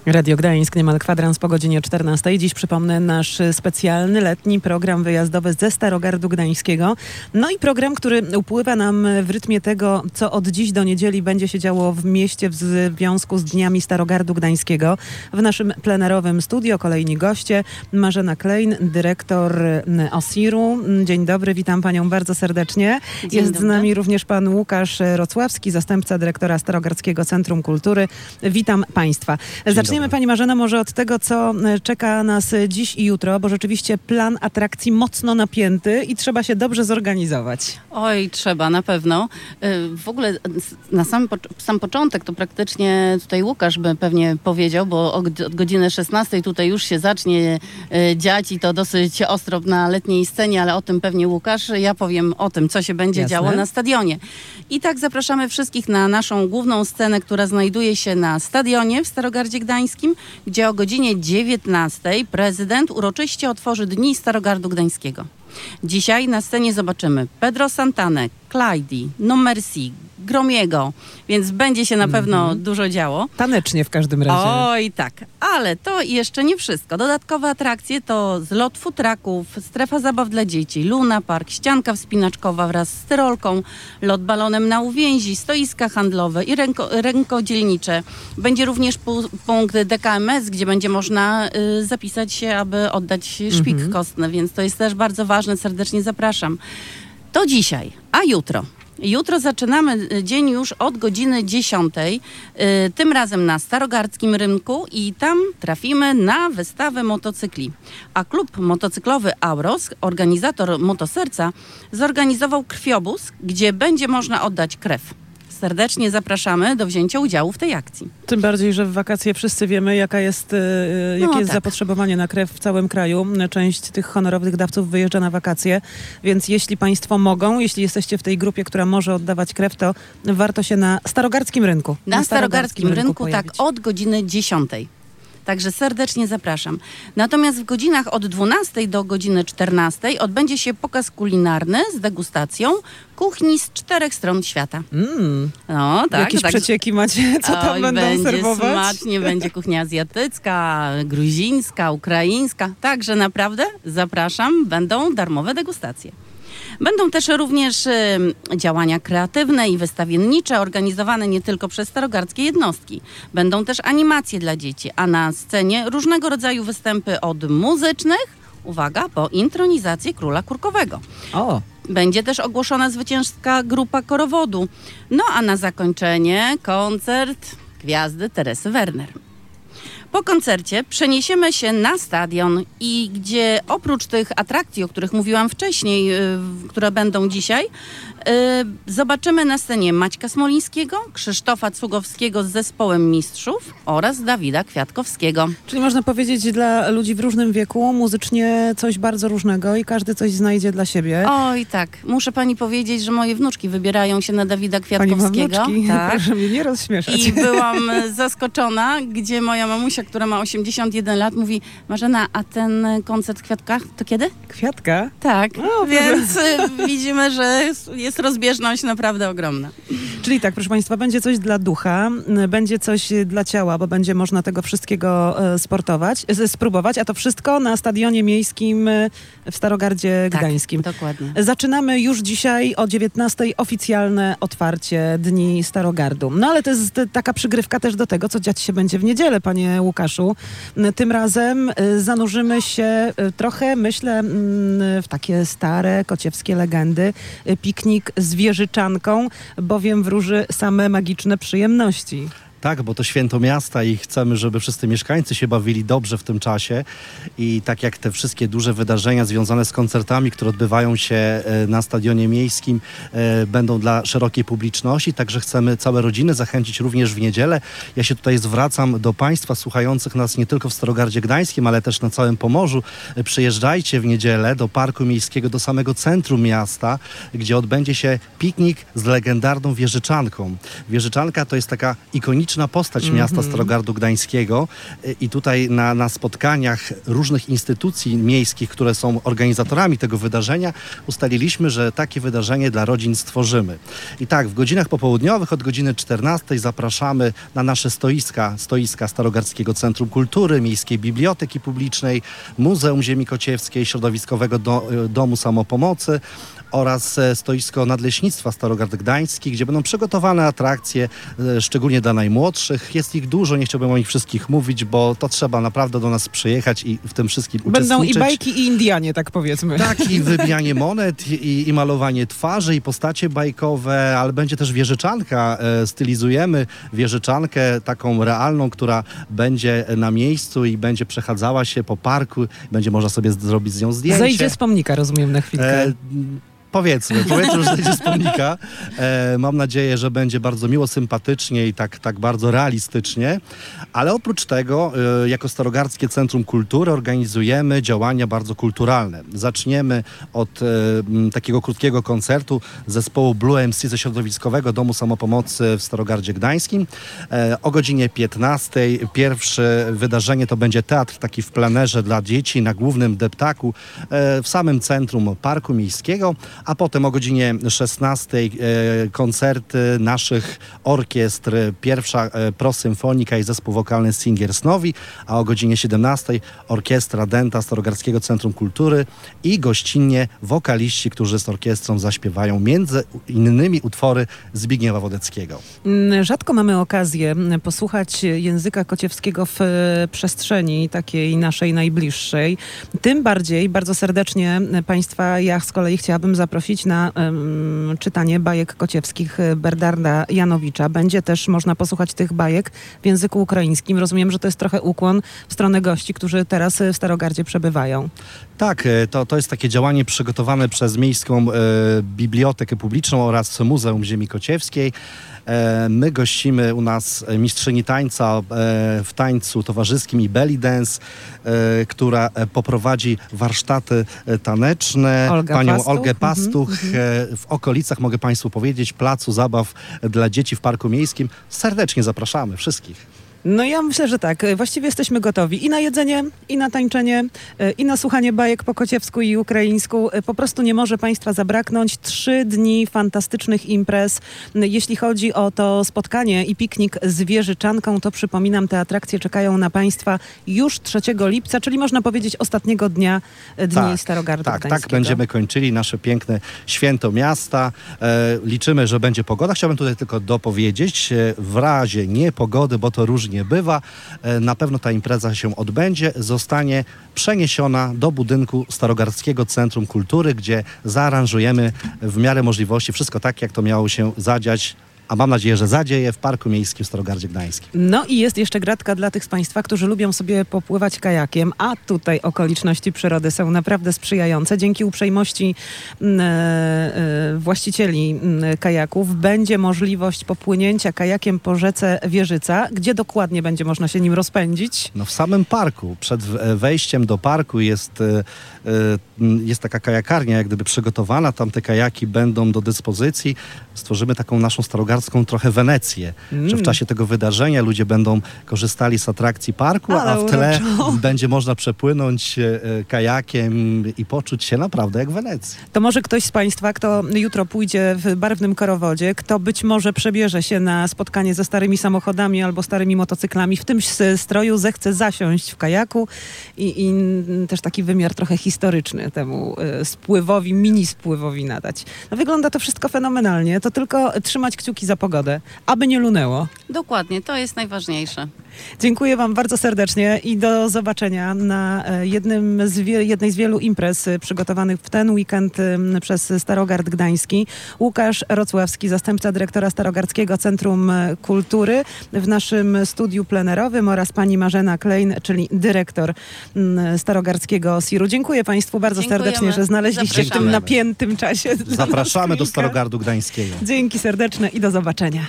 Radio Gdańsk, niemal kwadrans po godzinie 14. Dziś przypomnę nasz specjalny letni program wyjazdowy ze Starogardu Gdańskiego. No i program, który upływa nam w rytmie tego, co od dziś do niedzieli będzie się działo w mieście w związku z Dniami Starogardu Gdańskiego. W naszym plenerowym studio kolejni goście. Marzena Klein, dyrektor OSIR-u. Dzień dobry, witam panią bardzo serdecznie. Jest z nami również pan Łukasz Rocławski, zastępca dyrektora Starogardzkiego Centrum Kultury. Witam państwa. Zaczniemy, pani Marzena, może od tego, co czeka nas dziś i jutro, bo rzeczywiście plan atrakcji mocno napięty i trzeba się dobrze zorganizować. Oj, trzeba, na pewno. W ogóle na sam początek to praktycznie tutaj Łukasz by pewnie powiedział, bo od godziny 16 tutaj już się zacznie dziać i to dosyć ostro na letniej scenie, ale o tym pewnie Łukasz. Ja powiem o tym, co się będzie działo na stadionie. I tak zapraszamy wszystkich na naszą główną scenę, która znajduje się na stadionie w Starogardzie Gdańskim, gdzie o godzinie 19 prezydent uroczyście otworzy Dni Starogardu Gdańskiego. Dzisiaj na scenie zobaczymy Pedro Santanę, Clyde, No Mercy, Gromiego, więc będzie się na pewno dużo działo. Tanecznie w każdym razie. Oj, tak. Ale to jeszcze nie wszystko. Dodatkowe atrakcje to zlot futraków, strefa zabaw dla dzieci, Luna Park, ścianka wspinaczkowa wraz z tyrolką, lot balonem na uwięzi, stoiska handlowe i rękodzielnicze. Będzie również punkt DKMS, gdzie będzie można zapisać się, aby oddać szpik kostny, więc to jest też bardzo ważne. Serdecznie zapraszam. To dzisiaj, a jutro? Jutro zaczynamy dzień już od godziny 10, tym razem na Starogardzkim Rynku i tam trafimy na wystawę motocykli. A klub motocyklowy Auros, organizator Motoserca, zorganizował krwiobóz, gdzie będzie można oddać krew. Serdecznie zapraszamy do wzięcia udziału w tej akcji. Tym bardziej, że w wakacje wszyscy wiemy, jakie jest zapotrzebowanie na krew w całym kraju. Część tych honorowych dawców wyjeżdża na wakacje, więc jeśli państwo mogą, jeśli jesteście w tej grupie, która może oddawać krew, to warto się na Starogardzkim Rynku. Na Starogardzkim Rynku, tak, od godziny 10. Także serdecznie zapraszam. Natomiast w godzinach od 12 do godziny 14 odbędzie się pokaz kulinarny z degustacją kuchni z 4 stron świata. No, tak. Jakieś przecieki macie? Co tam będą serwować? Będzie smacznie, będzie kuchnia azjatycka, gruzińska, ukraińska. Także naprawdę zapraszam, będą darmowe degustacje. Będą też również działania kreatywne i wystawiennicze organizowane nie tylko przez starogardzkie jednostki. Będą też animacje dla dzieci, a na scenie różnego rodzaju występy od muzycznych, uwaga, po intronizację Króla Kurkowego. O! Będzie też ogłoszona zwycięska grupa korowodu. No a na zakończenie koncert gwiazdy Teresy Werner. Po koncercie przeniesiemy się na stadion i gdzie oprócz tych atrakcji, o których mówiłam wcześniej, które będą dzisiaj, zobaczymy na scenie Maćka Smolińskiego, Krzysztofa Cugowskiego z zespołem Mistrzów oraz Dawida Kwiatkowskiego. Czyli można powiedzieć dla ludzi w różnym wieku, muzycznie coś bardzo różnego i każdy coś znajdzie dla siebie. Oj tak, muszę pani powiedzieć, że moje wnuczki wybierają się na Dawida Kwiatkowskiego. Pani ma wnuczki? Tak. Proszę mnie nie rozśmieszać. I byłam zaskoczona, gdzie moja mamusia, która ma 81 lat, mówi: Marzena, a ten koncert w Kwiatkach to kiedy? Kwiatka? Tak, więc widzimy, że jest rozbieżność naprawdę ogromna. Czyli tak, proszę państwa, będzie coś dla ducha, będzie coś dla ciała, bo będzie można tego wszystkiego spróbować, a to wszystko na Stadionie Miejskim w Starogardzie Gdańskim. Dokładnie. Zaczynamy już dzisiaj o 19:00 oficjalne otwarcie Dni Starogardu. No ale to jest taka przygrywka też do tego, co dziać się będzie w niedzielę, panie Łukaszu. Tym razem zanurzymy się trochę, myślę, w takie stare kociewskie legendy. Piknik z wieżyczanką, bowiem wróży same magiczne przyjemności. Tak, bo to święto miasta i chcemy, żeby wszyscy mieszkańcy się bawili dobrze w tym czasie i tak jak te wszystkie duże wydarzenia związane z koncertami, które odbywają się na Stadionie Miejskim, będą dla szerokiej publiczności, także chcemy całe rodziny zachęcić również w niedzielę. Ja się tutaj zwracam do państwa słuchających nas nie tylko w Starogardzie Gdańskim, ale też na całym Pomorzu. Przyjeżdżajcie w niedzielę do Parku Miejskiego, do samego centrum miasta, gdzie odbędzie się piknik z legendarną wieżyczanką. Wieżyczanka to jest taka ikoniczna symboliczna postać miasta Starogardu Gdańskiego i tutaj na spotkaniach różnych instytucji miejskich, które są organizatorami tego wydarzenia, ustaliliśmy, że takie wydarzenie dla rodzin stworzymy. I tak, w godzinach popołudniowych od godziny 14 zapraszamy na nasze stoiska Starogardzkiego Centrum Kultury, Miejskiej Biblioteki Publicznej, Muzeum Ziemi Kociewskiej, Środowiskowego Domu Samopomocy oraz stoisko Nadleśnictwa Starogard Gdański, gdzie będą przygotowane atrakcje, szczególnie dla najmłodszych. Jest ich dużo, nie chciałbym o nich wszystkich mówić, bo to trzeba naprawdę do nas przyjechać i w tym wszystkim uczestniczyć. Będą i bajki, i Indianie, tak powiedzmy. Tak, i wybijanie monet, i malowanie twarzy, i postacie bajkowe, ale będzie też wieżyczanka. Stylizujemy wieżyczankę taką realną, która będzie na miejscu i będzie przechadzała się po parku. Będzie można sobie zrobić z nią zdjęcie. Zejdzie z pomnika, rozumiem, na chwilkę. Powiedzmy, że zejdzie z pomnika. Mam nadzieję, że będzie bardzo miło, sympatycznie i tak bardzo realistycznie. Ale oprócz tego, jako Starogardzkie Centrum Kultury organizujemy działania bardzo kulturalne. Zaczniemy od takiego krótkiego koncertu zespołu Blue MC ze Środowiskowego Domu Samopomocy w Starogardzie Gdańskim. O godzinie 15 pierwsze wydarzenie to będzie teatr taki w plenerze dla dzieci na głównym deptaku w samym centrum Parku Miejskiego. A potem o godzinie 16 koncerty naszych orkiestr. Pierwsza Prosymfonika i zespół wokalny Singers Nowi, a o godzinie 17 orkiestra Denta Starogardzkiego Centrum Kultury i gościnnie wokaliści, którzy z orkiestrą zaśpiewają między innymi utwory Zbigniewa Wodeckiego. Rzadko mamy okazję posłuchać języka kociewskiego w przestrzeni takiej naszej najbliższej. Tym bardziej bardzo serdecznie Państwa ja z kolei chciałabym zaprosić na czytanie bajek kociewskich Bernarda Janowicza. Będzie też można posłuchać tych bajek w języku ukraińskim. Rozumiem, że to jest trochę ukłon w stronę gości, którzy teraz w Starogardzie przebywają. Tak, to jest takie działanie przygotowane przez Miejską Bibliotekę Publiczną oraz Muzeum Ziemi Kociewskiej. My gościmy u nas mistrzyni tańca w tańcu towarzyskim i belly dance, która poprowadzi warsztaty taneczne. Panią Olgę Pastuch. W okolicach, mogę Państwu powiedzieć, placu zabaw dla dzieci w Parku Miejskim. Serdecznie zapraszamy wszystkich. No ja myślę, że tak. Właściwie jesteśmy gotowi i na jedzenie, i na tańczenie, i na słuchanie bajek po kociewsku i ukraińsku. Po prostu nie może Państwa zabraknąć. 3 dni fantastycznych imprez. Jeśli chodzi o to spotkanie i piknik z wieżyczanką, to przypominam, te atrakcje czekają na Państwa już 3 lipca, czyli można powiedzieć ostatniego dnia Dni Starogardu Gdańskiego. Tak, będziemy kończyli nasze piękne święto miasta. Liczymy, że będzie pogoda. Chciałbym tutaj tylko dopowiedzieć, w razie niepogody, bo to różnie nie bywa. Na pewno ta impreza się odbędzie, zostanie przeniesiona do budynku Starogardzkiego Centrum Kultury, gdzie zaaranżujemy w miarę możliwości wszystko tak, jak to miało się zadziać, a mam nadzieję, że zadzieje w Parku Miejskim w Starogardzie Gdańskim. No i jest jeszcze gratka dla tych z Państwa, którzy lubią sobie popływać kajakiem, a tutaj okoliczności przyrody są naprawdę sprzyjające. Dzięki uprzejmości właścicieli kajaków będzie możliwość popłynięcia kajakiem po rzece Wieżyca. Gdzie dokładnie będzie można się nim rozpędzić? No w samym parku. Przed wejściem do parku jest taka kajakarnia, jak gdyby przygotowana. Tam te kajaki będą do dyspozycji. Stworzymy taką naszą starogardzką trochę Wenecję, że w czasie tego wydarzenia ludzie będą korzystali z atrakcji parku, a w tle będzie można przepłynąć kajakiem i poczuć się naprawdę jak w Wenecji. To może ktoś z Państwa, kto jutro pójdzie w barwnym korowodzie, kto być może przebierze się na spotkanie ze starymi samochodami albo starymi motocyklami, w tym stroju zechce zasiąść w kajaku i też taki wymiar trochę historyczny temu spływowi, mini spływowi nadać. No wygląda to wszystko fenomenalnie, to tylko trzymać kciuki za pogodę, aby nie lunęło. Dokładnie, to jest najważniejsze. Dziękuję Wam bardzo serdecznie i do zobaczenia na jednej z wielu imprez przygotowanych w ten weekend przez Starogard Gdański. Łukasz Rocławski, zastępca dyrektora Starogardzkiego Centrum Kultury w naszym studiu plenerowym oraz pani Marzena Klein, czyli dyrektor Starogardzkiego SIR-u. Dziękuję Państwu bardzo serdecznie, że znaleźliście w tym napiętym czasie. Zapraszamy do Starogardu Gdańskiego. Dzięki serdeczne i do zobaczenia.